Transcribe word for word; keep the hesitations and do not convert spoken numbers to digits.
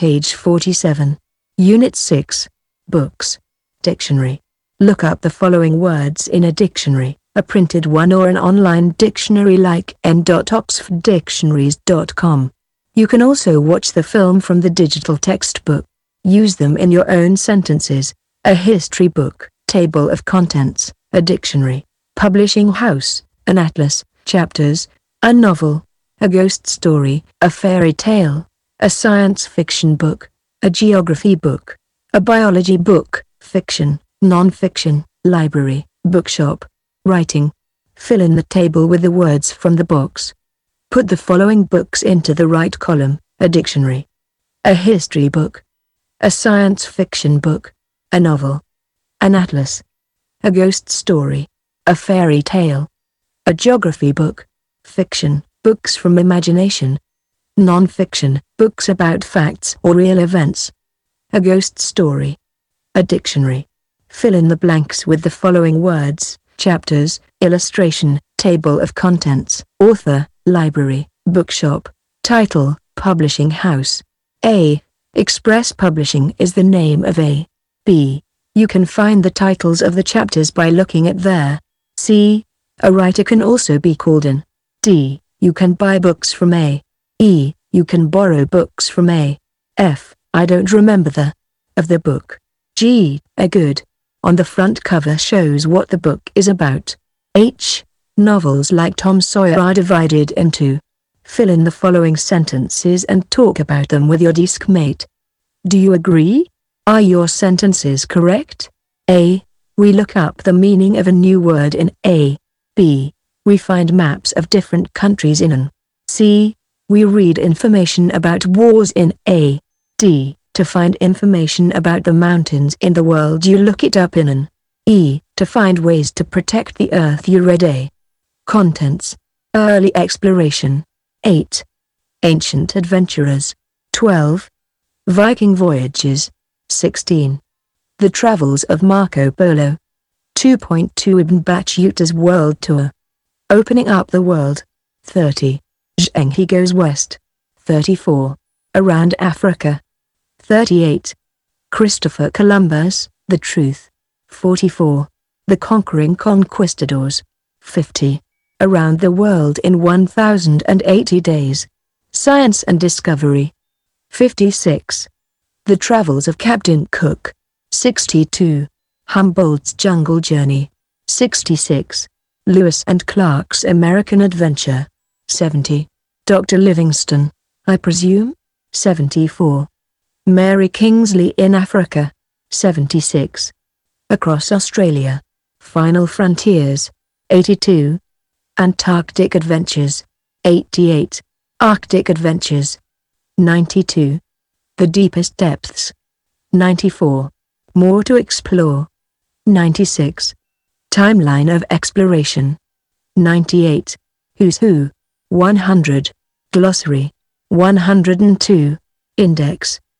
page forty-seven. Unit six. Books. Dictionary. Look up the following words in a dictionary, a printed one or an online dictionary like n dot oxford dictionaries dot com. You can also watch the film from the digital textbook. Use them in your own sentences. A history book, table of contents, a dictionary, publishing house, an atlas, chapters, a novel, a ghost story, a fairy tale, a science fiction book, a geography book, a biology book, fiction, non-fiction, library, bookshop, writing. Fill in the table with the words from the box. Put the following books into the right column: a dictionary, a history book, a science fiction book, a novel, an atlas, a ghost story, a fairy tale, a geography book, fiction, books from imagination, non-fiction, books about facts or real events, a ghost story, a dictionary. Fill in the blanks with the following words: chapters, illustration, table of contents, author, library, bookshop, title, publishing house. A. Express Publishing is the name of A. B. You can find the titles of the chapters by looking at their. C. A writer can also be called an. D. You can buy books from A. E. You can borrow books from A. F. I don't remember the. Of the book. G. A good. On the front cover shows what the book is about. H. Novels like Tom Sawyer are divided into. Fill in the following sentences and talk about them with your desk mate. Do you agree? Are your sentences correct? A. We look up the meaning of a new word in A. B. We find maps of different countries in an. C. We read information about wars in A. D. To find information about the mountains in the world you look it up in an. E. To find ways to protect the earth you read A. Contents. Early exploration. eight. Ancient adventurers. twelve. Viking voyages. sixteen. The travels of Marco Polo. two point two Ibn Battuta's world tour. Opening up the world. thirty. Zheng He goes west. thirty-four. Around Africa. thirty-eight. Christopher Columbus, the truth. forty-four. The conquering conquistadors. fifty. Around the world in one thousand eighty days. Science and discovery. fifty-six. The travels of Captain Cook. sixty-two. Humboldt's jungle journey. sixty-six. Lewis and Clark's American adventure. seventy. Doctor Livingstone, I presume? seventy-four. Mary Kingsley in Africa. seventy-six. Across Australia. Final Frontiers. eighty-two. Antarctic Adventures. eighty-eight. Arctic Adventures. ninety-two. The Deepest Depths. ninety-four. More to Explore. ninety-six. Timeline of Exploration. ninety-eight. Who's Who. one hundred. Glossary. one hundred two. Index.